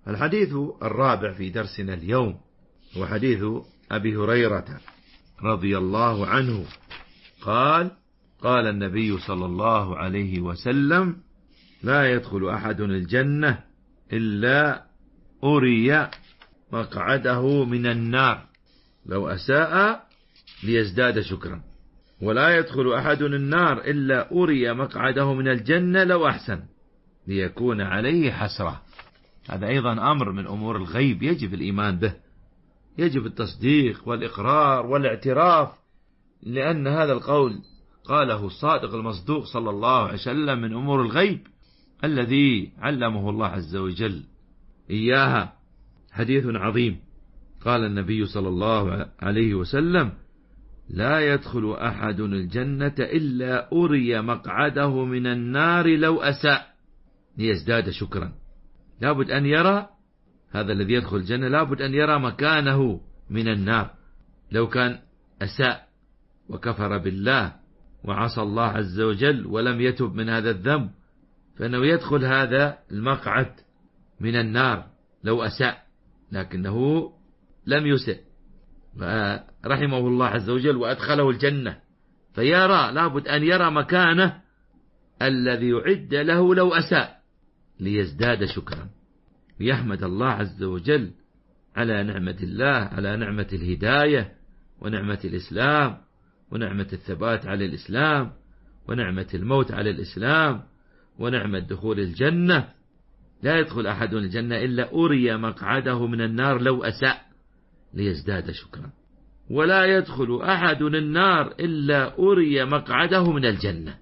الحديث الرابع في درسنا اليوم هو حديث أبي هريرة رضي الله عنه قال: قال النبي صلى الله عليه وسلم: لا يدخل أحد الجنة إلا أري مقعده من النار لو أساء ليزداد شكرا، ولا يدخل أحد النار إلا أري مقعده من الجنة لو أحسن ليكون عليه حسرة. هذا أيضا أمر من أمور الغيب يجب الإيمان به، يجب التصديق والإقرار والاعتراف، لأن هذا القول قاله الصادق المصدوق صلى الله عليه وسلم من أمور الغيب الذي علمه الله عز وجل إياها. حديث عظيم. قال النبي صلى الله عليه وسلم: لا يدخل أحد الجنة إلا أري مقعده من النار لو أساء ليزداد شكرا. لابد أن يرى هذا الذي يدخل الجنة، لابد أن يرى مكانه من النار لو كان أساء وكفر بالله وعصى الله عز وجل ولم يتب من هذا الذنب، فإنه يدخل هذا المقعد من النار لو أساء، لكنه لم يسئ رحمه الله عز وجل وأدخله الجنة، فيرى لابد أن يرى مكانه الذي يعد له لو أساء ليزداد شكرا، ويحمد الله عز وجل على نعمة الله، على نعمة الهداية ونعمة الإسلام ونعمة الثبات على الإسلام ونعمة الموت على الإسلام ونعمة دخول الجنة. لا يدخل أحد الجنة إلا أري مقعده من النار لو أساء ليزداد شكرا، ولا يدخل أحد النار إلا أري مقعده من الجنة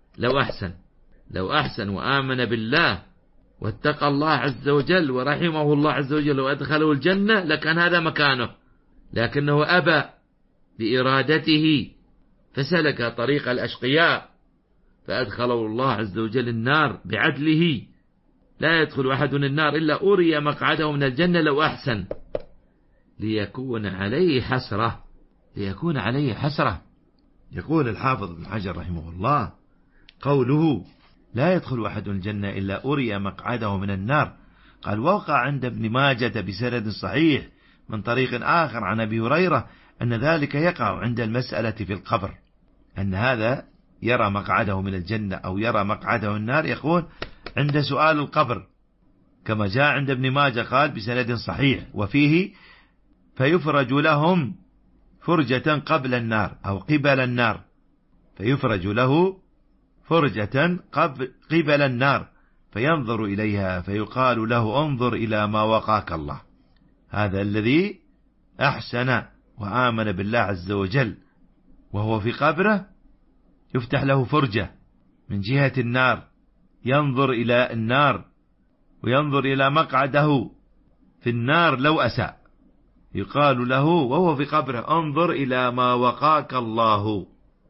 لو أحسن وآمن بالله واتقى الله عز وجل ورحمه الله عز وجل وأدخله الجنة لكان هذا مكانه، لكنه أبى بإرادته فسلك طريق الأشقياء فأدخله الله عز وجل النار بعدله. لا يدخل أحد النار إلا أري مقعده من الجنة لو أحسن ليكون عليه حسرة. يقول الحافظ ابن حجر رحمه الله: قوله لا يدخل أحد الجنة إلا أري مقعده من النار، قال: وقع عند ابن ماجة بسند صحيح من طريق آخر عن أبي هريرة أن ذلك يقع عند المسألة في القبر، أن هذا يرى مقعده من الجنة أو يرى مقعده من النار يكون عند سؤال القبر، كما جاء عند ابن ماجة قال بسند صحيح وفيه: فيفرج لهم فرجة قبل النار أو قبل النار، فيفرج له فرجة قبل النار فينظر إليها فيقال له: انظر إلى ما وقاك الله. هذا الذي أحسن وآمن بالله عز وجل وهو في قبره يفتح له فرجة من جهة النار، ينظر إلى النار وينظر إلى مقعده في النار لو أساء، يقال له وهو في قبره: انظر إلى ما وقاك الله.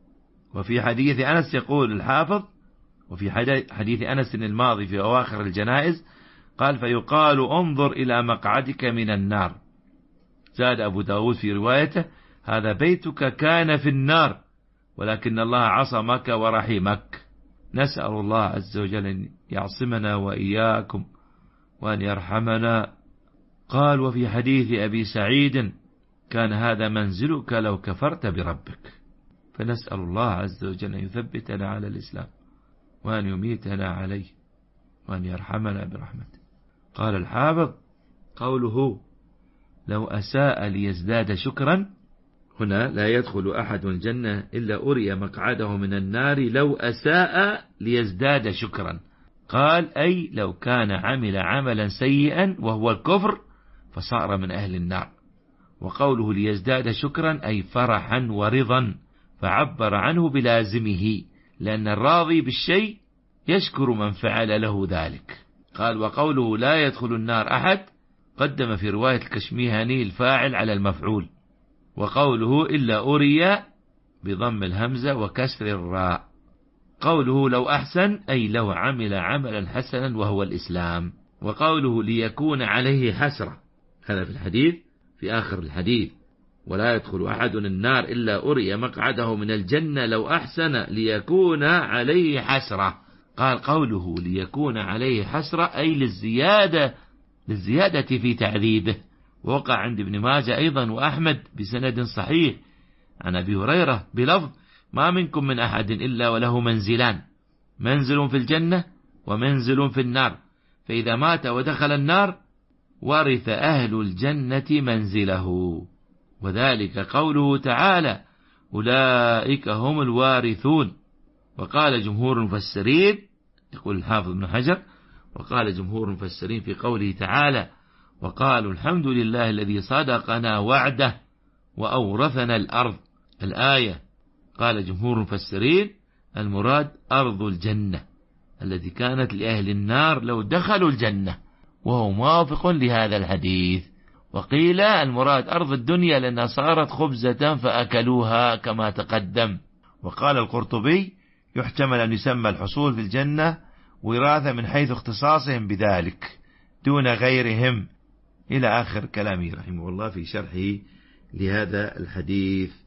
وفي حديث أنس يقول الحافظ: وفي حديث أنس الماضي في أواخر الجنائز قال: فيقال انظر إلى مقعدك من النار. زاد أبو داود في روايته: هذا بيتك كان في النار ولكن الله عصمك ورحمك. نسأل الله عز وجل أن يعصمنا وإياكم وأن يرحمنا. قال: وفي حديث أبي سعيد: كان هذا منزلك لو كفرت بربك. فنسأل الله عز وجل أن يثبتنا على الإسلام وأن يميتنا عليه وأن يرحمنا برحمته. قال الحافظ: قوله لو أساء ليزداد شكرا، هنا لا يدخل أحد الجنة إلا أري مقعده من النار لو أساء ليزداد شكرا، قال: أي لو كان عمل عملا سيئا وهو الكفر فصار من أهل النار. وقوله ليزداد شكرا أي فرحا ورضا، فعبر عنه بلازمه، لأن الراضي بالشيء يشكر من فعل له ذلك. قال: وقوله لا يدخل النار أحد قدم في رواية الكشميهاني الفاعل على المفعول، وقوله إلا أري بضم الهمزة وكسر الراء. قوله لو أحسن أي لو عمل عملا حسنا وهو الإسلام. وقوله ليكون عليه حسرة، هذا في الحديث في آخر الحديث: ولا يدخل أحد النار إلا أري مقعده من الجنة لو أحسن ليكون عليه حسرة. قال: قوله ليكون عليه حسرة أي للزيادة للزيادة في تعذيبه. ووقع عند ابن ماجه أيضا وأحمد بسند صحيح عن أبي هريرة بلفظ: ما منكم من أحد إلا وله منزلان، منزل في الجنة ومنزل في النار، فإذا مات ودخل النار ورث أهل الجنة منزله. وذلك قوله تعالى: أولئك هم الوارثون. وقال جمهور المفسرين، يقول الحافظ ابن حجر: وقال جمهور المفسرين في قوله تعالى: وقالوا الحمد لله الذي صدقنا وعده وأورثنا الأرض، الآية، قال جمهور المفسرين: المراد أرض الجنة التي كانت لأهل النار لو دخلوا الجنة، وهو موافق لهذا الحديث. وقيل المراد أرض الدنيا لأنها صارت خبزة فأكلوها كما تقدم. وقال القرطبي: يحتمل أن يسمى الحصول في الجنة وراثة من حيث اختصاصهم بذلك دون غيرهم، إلى آخر كلامه رحمه الله في شرحه لهذا الحديث.